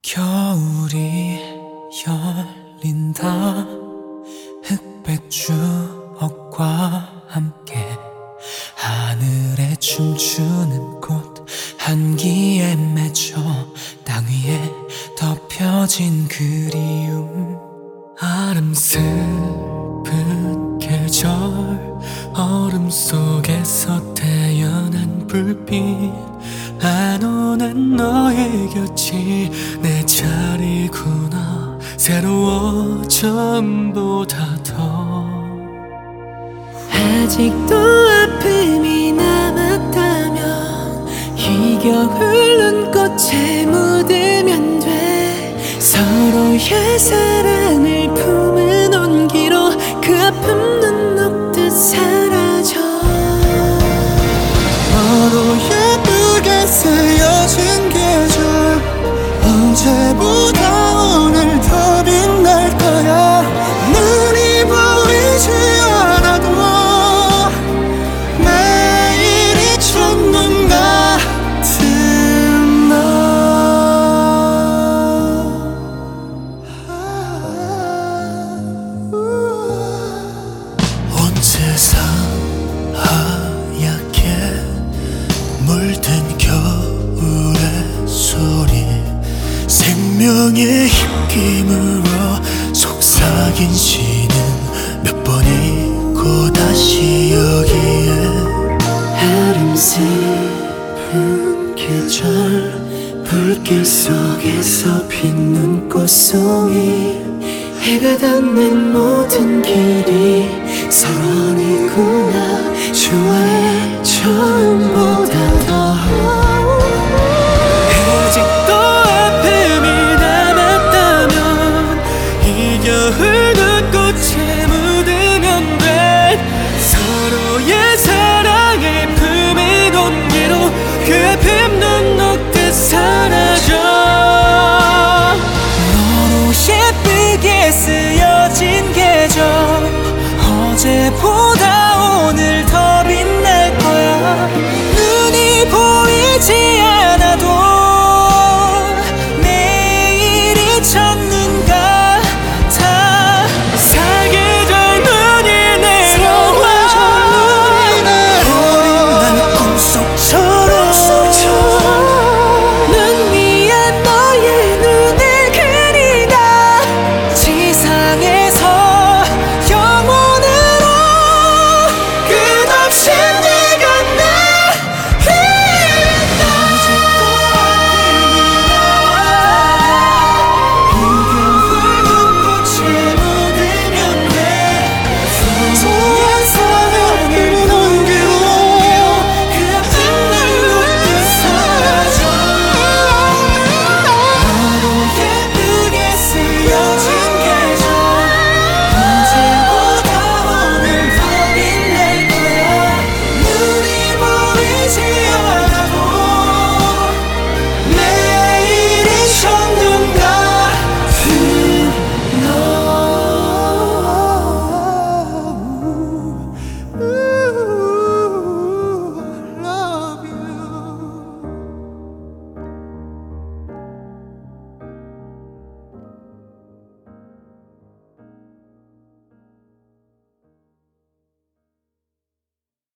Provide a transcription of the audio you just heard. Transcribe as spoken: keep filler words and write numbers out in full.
겨울이 열린다. 흑백 주옥과 함께 하늘에 춤추는 꽃 한기에 맺혀 땅 위에 덮여진 그리움. 아름스분 계절 얼음 속에서 태어난 불빛. 안 오는 너의 곁이 내 자리구나. 새로워 전보다 더. 아직도 아픔이 남았다면 희겨울 눈꽃에 묻으면 돼. 서로의 사랑을 품은 온기로 그 아픔 눈 녹듯 사라져. 너로 예쁘게 쓰여진 계절 언제보다 오늘 더 빛날 거야. 눈이 보이지 않아도 매일이 첫눈 같은 너. 온 세상 하얗게 물든 겨울의 소리. 생명의 힘김으로 속삭인 시는 몇 번이고 다시 여기에. 아름스분 계절 불길 속에서 핀 눈꽃송이. 해가 닿는 모든 길이 서원이구나. 좋아해 처음보다 더.